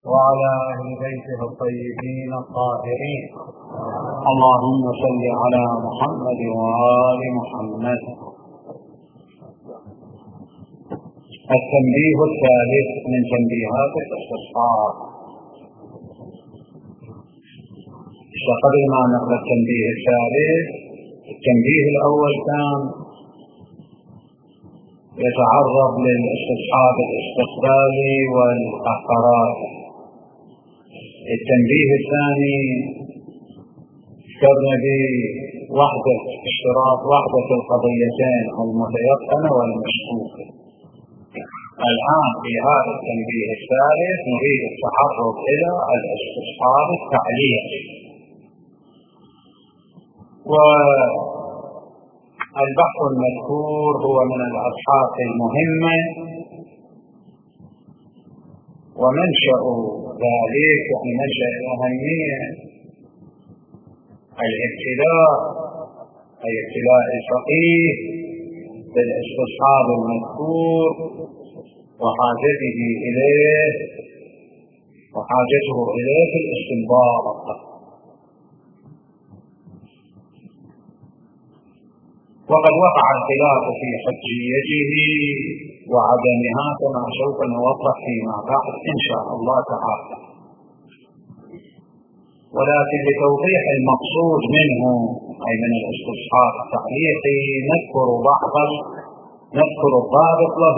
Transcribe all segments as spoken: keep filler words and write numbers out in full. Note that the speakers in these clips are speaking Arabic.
وعلى أهل بيته الطيبين الطاهرين. اللهم صل على محمد وآل محمد. التنبيه الثالث من تنبيهات الاستصحاب. قبل ما نقرأ التنبيه الثالث، التنبيه الأول كان يتعرض للاستصحاب الاستقبالي والقهقرات. التنبيه الثاني ذكرنا بوحدة اشتراط وحدة القضيتين المتيقنة والمشكوكة. الآن في هذا التنبيه الثالث نريد التعرض إلى الاستصحاب التعليقي. والبحث المذكور هو من الأبحاث المهمة، ومنشأ ذلك يعني منشأ الأهمية الابتلاء، أي ابتلاء الفقيه بالاستصحاب المذكور وحاجته إليه وحاجته إليه في الاستنباط. وقد وقع الخلاف في حجيته وعدمها كما سوف نوضح فيما بعد إن شاء الله تعالى، ولكن لتوضيح المقصود منه أي من الاستصحاب التعليقي نذكر بعض نذكر الضابط له،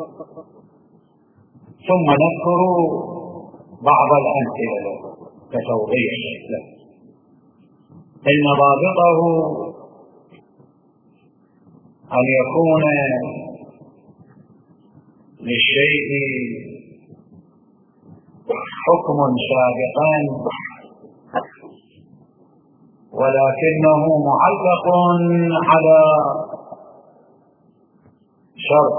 ثم نذكر بعض الأمثلة له كتوضيح له. إن ضابطه أن يكون للشيء حكم سابقا ولكنه معلق على شرط،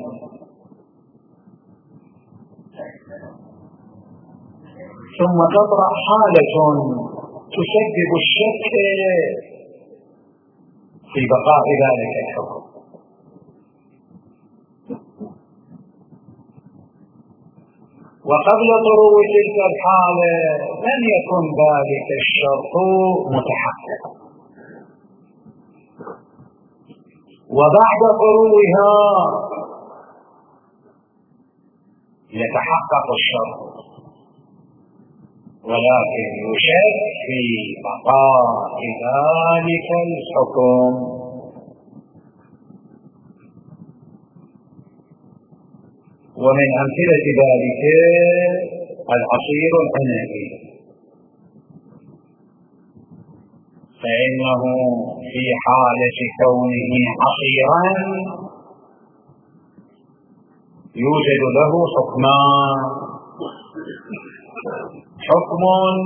ثم تطرأ حالة تسبب الشك في بقاء ذلك الحكم. وقبل طروء تلك الحالة لم يكن ذلك الشرط متحققا، وبعد طروئها يتحقق الشرط ولكن يشك في بقاء ذلك الحكم. ومن أمثلة ذلك العصير العنبي، فإنه في حالة كونه عصيرا يوجد له حكمان: حكم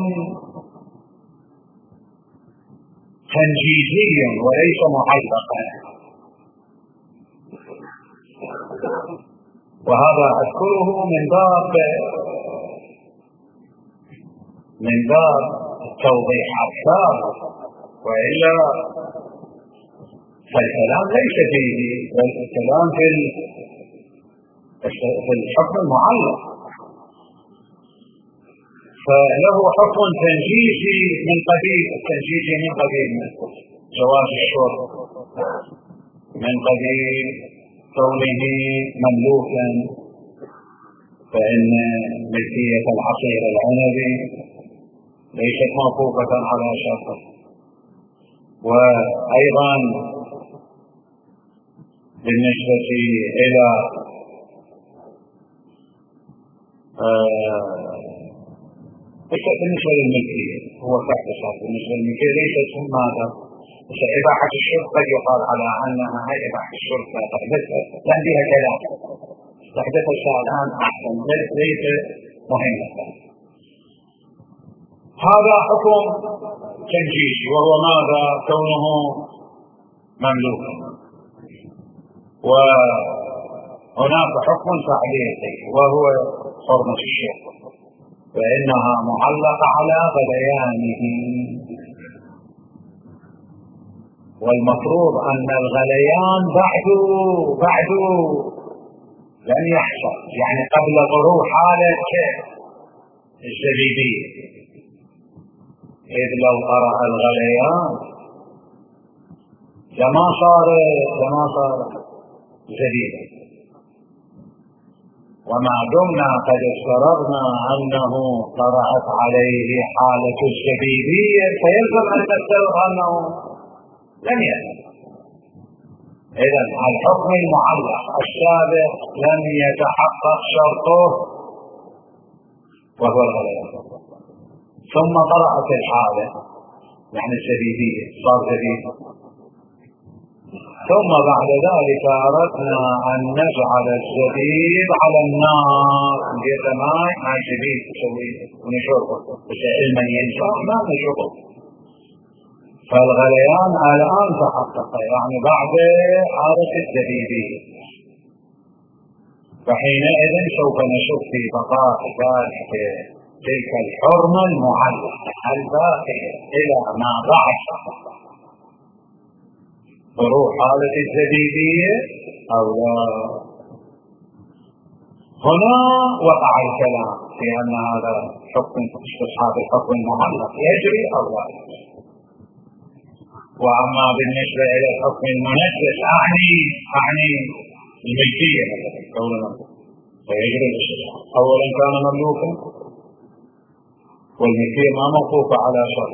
تنجيزي وليس معلقا، وهذا أذكره من باب من باب التوضيح أكثر، وإلا فالكلام ليس فيه، الكلام في الحكم المعلق، فله حكم تنجيزي من قبيل التنجيزي من قبيل جواز الشرب، من قبيل كونه مملوكا، فإن ملكية العصير العنبي ليست موقوفة على شرطه. وأيضا بالنسبة إلى آه بالنسبة للملكية هو تحت شرط، بالنسبة للملكية ليست ثم ماذا؟ إباحة الشرب قد يقال على أنها هي إباحة الشرب تحدثت لأن بها كلام تحدثت الآن أحسن، ليس مهمة. هذا حكم تنجيزي وهو ماذا؟ كونه مملوكا. وهناك حكم تعليقي وهو حرمة الشرب، فإنها معلقة على غليانه، والمفروض أن الغليان بعد بعد لن يحصل، يعني قبل ظهور حالة الزبيدية، إذ لو طرأ الغليان لما صار لما صار زبيدة. وما دمنا قد افترضنا أنه طرأت عليه حالة الزبيدية فيلزم أن نفترض أنه لم يأتي. إذن الحكم المعلق السابق لم يتحقق شرطه وهو الغليان، ثم طرأت الحالة يعني الزبيدية صار زبيد، ثم بعد ذلك أردنا أن نجعل الزبيب على النار ندير ماء مع زبيب نسويه ونشربه، بس علما ينفع ما نشربه. فالغليان الآن تحقق يعني بعد حالة الزبيبية، فحينئذ سوف نشوف في بقاء ذلك تلك الحرمة المعلقة الباقية إلى ما بعد ظهور حالة الزبيدية أو لا. هنا وقع الكلام في أن هذا حكم استصحاب الحكم المعلق يجري أو لا. وأما بالنسبة إلى الحكم المنجس أعني أعني الملكية قولنا فيجري الاستصحاب. أولا كان مملوكا والملكية ما موقوفة على شرط،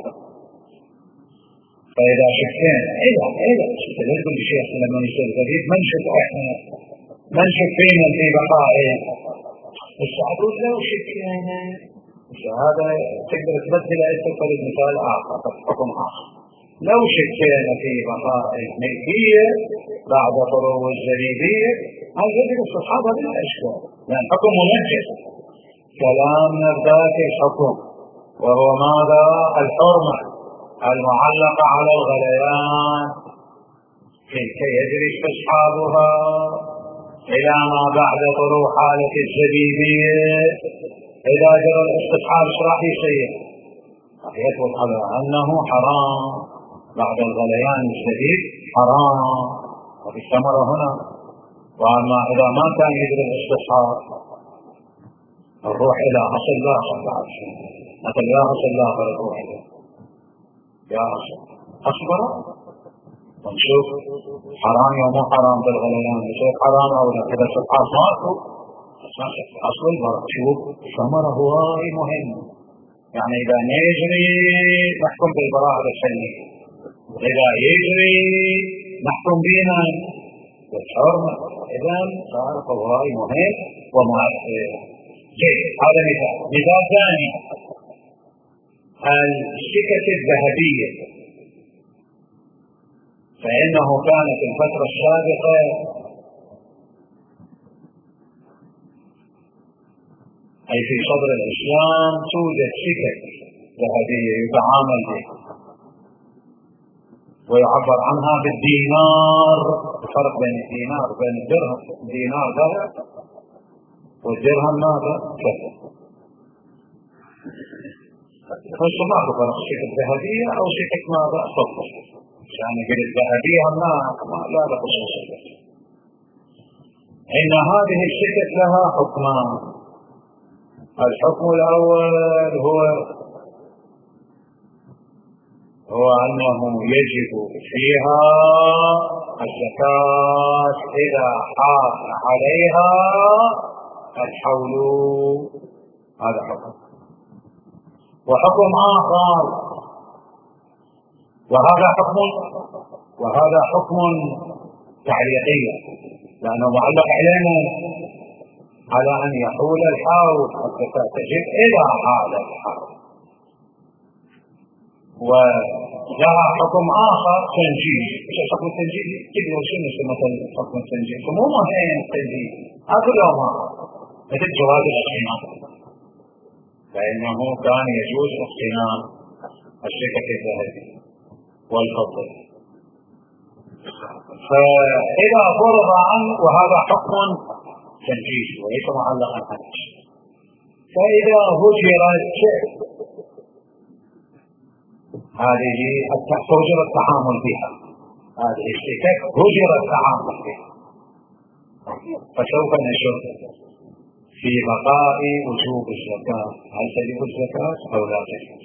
فإذا شكين إذا إذا شكين كل شيء لما يصير جديد من شك إحنا من شك فينا في بقائه السعدود لو شكين هذا تقدر تبدل أي تفر المثال آخر حكم آخر. لو شكين في بقاء الملكية بعد طلوع الزبيدية هل يجب استصحابها بلا إشكال لأن حكم منجس. كلام ذاك الحكم وهو ماذا؟ الحرمة المعلقة على الغليان كيف يجري استصحابها إلى ما بعد طلوع حالة الزبيدية. إذا جرى الاستصحاب راح يصير راح يثبت على أنه حرام بعد الغليان الشديد حرام وفي الثمرة هنا. وأما إذا ما كان يجري الاستصحاب الروح إلى أصل لا مثل يا أصل لا الروح إلى يا أصل أصبر ونشوف حرام يوم حرام بالغليان نشوف حرام أو لا. إذا سبحان ماركو أصل البرق شوف ثمرة هواي مهم يعني إذا يجري نحكم بالبراءة السنية إذا يجري نحكم بنا بالحرمة. إذا صار هواي مهم ومؤثر. جيد هذا مثال. مثال ثاني السكة الذهبية فإنه كان في الفترة السابقة أي في صدر الإسلام توجد سكة ذهبية يتعامل بها ويعبر عنها بالدينار. الفرق بين الدينار وبين الدرهم الدينار ذهب والدرهم ماذا؟ كذا. فالصلاة ما فرق سكة ذهبية أو سكة ماذا؟ صفر يعني قل الذهبية ما لا لا خصوصية. إن هذه السكة لها حكمان. الحكم الأول هو هو أنه يجب فيها الزكاة إذا حال عليها الحول. هذا حكم. وحكم آخر وهذا حكم وهذا حكم تعليقي لأنه معلق علينا على أن يحول الحول الزكاة تجب إلى حال الحول. ولها حكم آخر تنجيز. إيش حكم التنجيز؟ كده وشنو مثل حكم التنجيز؟ فمو مهم التنجيز هذا الأمر مثل جواز الاغتنام فإنه كان يجوز اغتنام السكة الذهبية والفضة. فإذا فرض عنه وهذا حكم تنجيز وليس معلقا عنه. فإذا هجر الشيء هذه هجر التعامل بها هذه السكك هجر التعامل بها فسوف نشوف في بقاء وجوب الزكاة، هل تجب الزكاة أو لا تجب،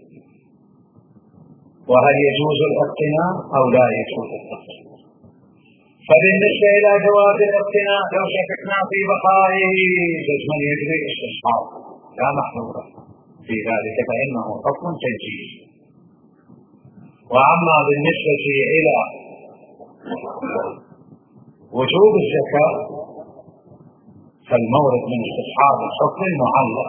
وهل يجوز الاقتناء أو لا يجوز الاقتناء. فبالنسبة إلى جواز الاقتناء لو شككنا في بقائه جزما يجري استصحاب لا محظور في ذلك فإنه حكم تنجيز. وأما بالنسبة إلى وجوب الزكاة فالمورد من استصحاب الحكم المعلق،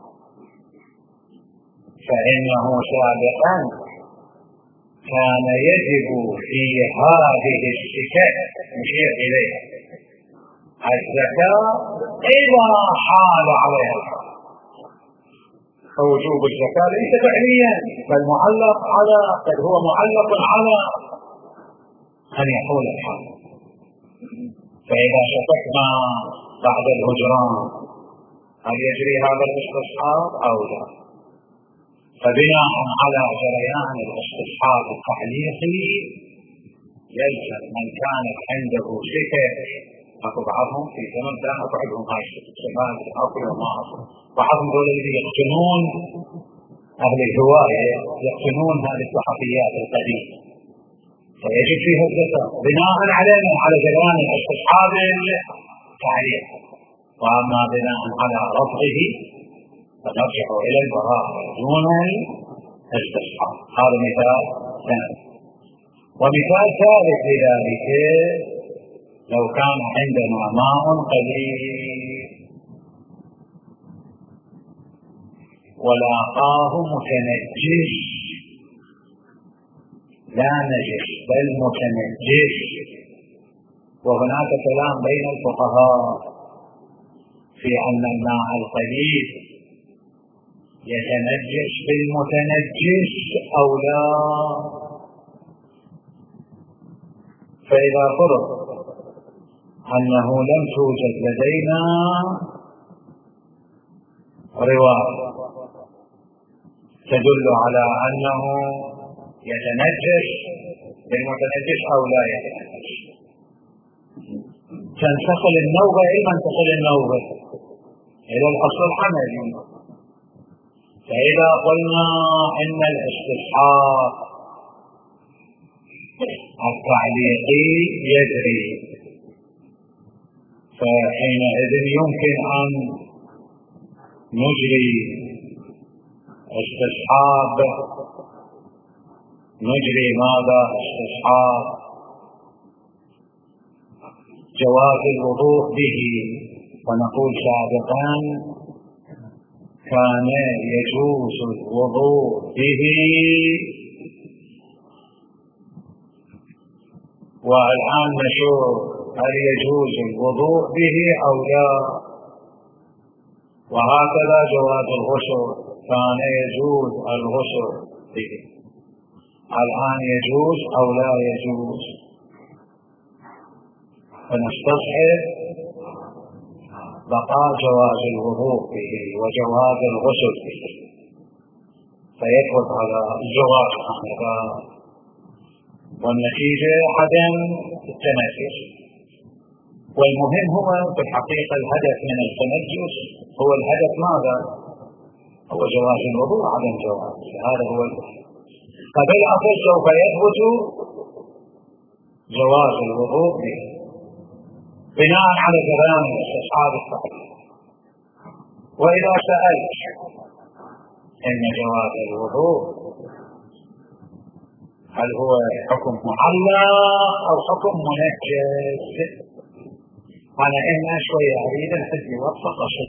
فإنه سابقا كان يجب في هذه الشكاة مشير إليها الزكاة إذا حال عليها الحول. فوجوب الزكاة ليس فعليا بل معلق على بل هو معلق على أن يحول الحول. فإذا شككنا بعد الهجران هل يجري هذا الاستصحاب أو لا، فبناء على جريان الاستصحاب التعليقي يلزم من كانت عنده شكك، أكو بعضهم في زمن كان أكو عندهم هاي الشباب أكو وما أكو، بعضهم دول اللي يقتنون أهل الهواية يقتنون هذه الصحفيات القديمة، فيجب فيها الزكاة بناء علينا على جريان الاستصحاب التعليقي. وأما بناء على رفضه فنرجع إلى البراءة دون الاستصحاب. هذا مثال ثاني. ومثال ثالث لذلك لو كان عندنا ماء قليل ولاقاه متنجس، لا نجس بل متنجس، وهناك كلام بين الفقهاء في أن الماء القليل يتنجس بالمتنجس أو لا. فإذا فرض أنه لم توجد لدينا رواية تدل على أنه يتنجس بالمتنجس أو لا يتنجس، تنتقل النوبة إلى منتقل النوبة إلى الأصل العملي. فإذا قلنا إن الاستصحاب التعليقي يجري فحينئذ يمكن أن نجري استصحاب نجري ماذا استصحاب جواز الوضوء به، ونقول سابقا كان يجوز الوضوء به والآن نشوف هل يجوز الوضوء به أو لا. وهكذا جواز الغسل كان يجوز الغسل به، الآن يجوز أو لا يجوز. فنستصحب بقاء جواز الوضوء به وجواز الغسل به، فيثبت على الجواز هذا، والنتيجة عدم التنجس. والمهم هو في الحقيقة الهدف من التنجس هو الهدف ماذا؟ هو جواز الوضوء عدم جواز، هذا هو الهدف. فبالأصل سوف يثبت جواز الوضوء به بناء على جريان الاستصحاب الصحيح. وإذا سألت إن جواز الوضوء هل هو حكم معلق أو حكم منجز، أنا إن شوية أريد أن أوفق